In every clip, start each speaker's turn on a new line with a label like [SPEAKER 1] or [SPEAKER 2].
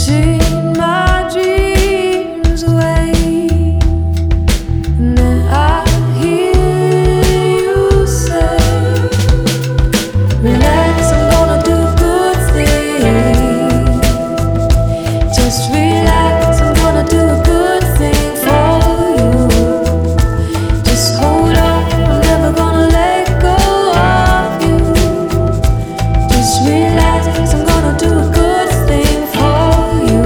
[SPEAKER 1] wishing my dreams away. And then I hear you say, relax, I'm gonna do good things. Just relax, I'm gonna do a good thing for you. Just hold on, I'm never gonna let go of you. Just relax, I'm gonna do a good thing for you.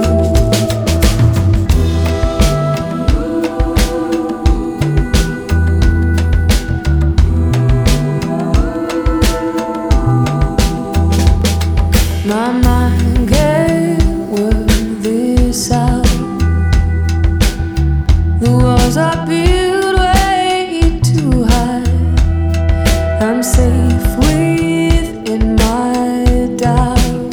[SPEAKER 1] My mind can't work this out. The walls I built way too high. I'm safe within my doubt.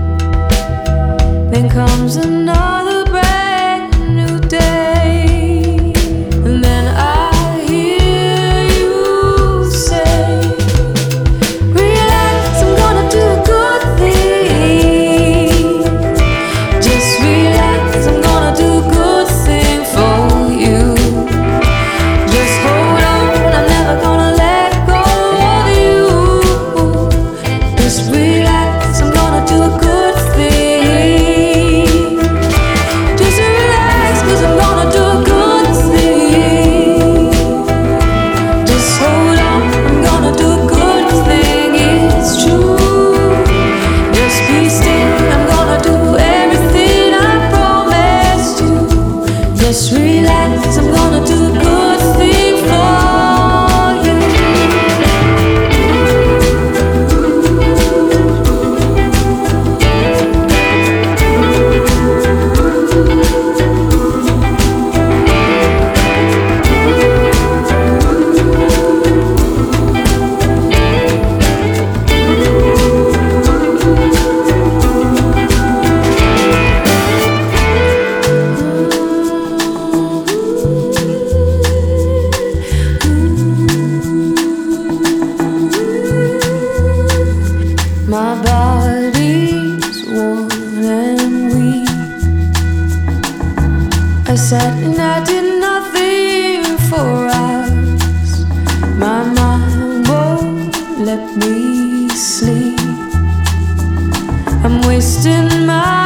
[SPEAKER 1] Then comes another brand new day, and then I hear you say, relax, I'm gonna do a good thing. Just relax, I'm gonna do a good thing for you. Just hold on, I'm never gonna let go of you. Just relax, I'm gonna do a good thing. Just relax, 'cause I'm gonna do a good thing. Just hold on, I'm gonna do a good thing, it's true. Just be still, I'm gonna do everything I promised you. Just relax, I'm gonna do a good thing for you. My body's worn and weak. I sat and I did nothing for hours. My mind won't let me sleep. I'm wasting my